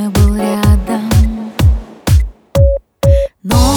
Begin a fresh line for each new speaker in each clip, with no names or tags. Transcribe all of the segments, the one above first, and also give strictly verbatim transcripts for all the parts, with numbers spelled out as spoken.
не был рядом. Но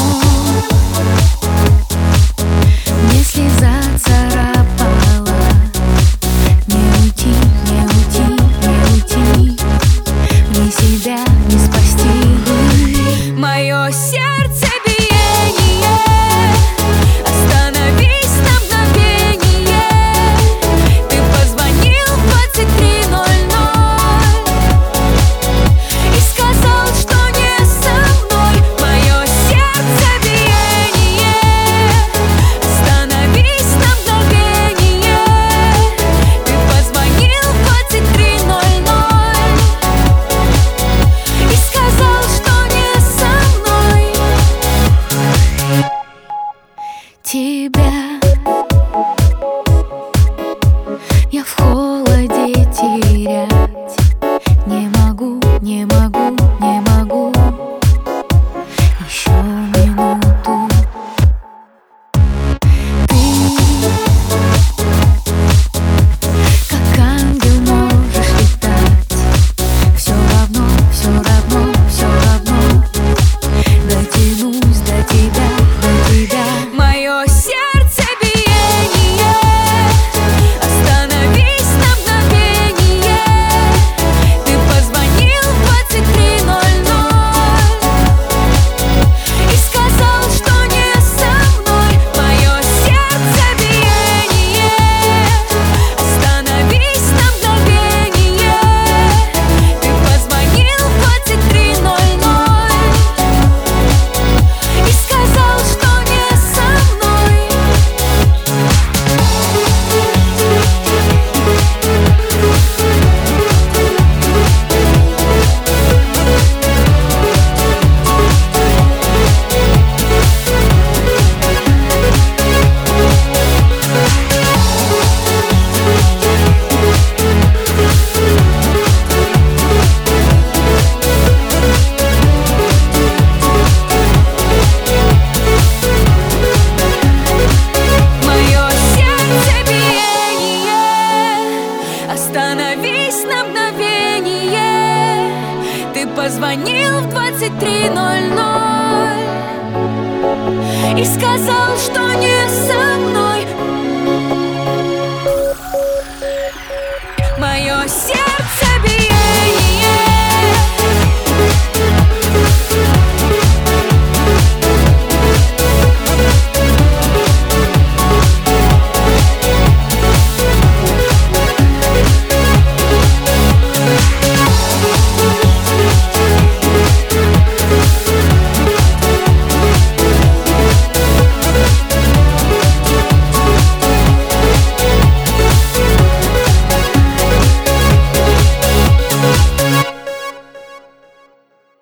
мне слеза царапала. Не уйти, не уйти, не уйти, мне себя не спасти. Мое сердце биение, остановись на мгновение. Ты позвонил в двадцать три ноль ноль и сказал, что не со мной. Мое сердце биение, остановись на мгновение. Ты позвонил в двадцать три ноль ноль и сказал, что не со мной. Тебя я в холоде терять не могу, не могу, не могу. Еще минуту. Ты, как ангел, можешь летать. Все равно, все равно, все равно дотянусь до тебя, до тебя. Мое сердце биение, остановись на мгновение. Ты позвонил в двадцать три ноль ноль и сказал, что не со мной. Мое сердце биение, остановись на мгновение. Ты позвонил в двадцать три ноль ноль и сказал, что не со мной. Мое сердце биение, остановись на мгновение. Ты позвонил в двадцать три ноль ноль и сказал, что не со мной.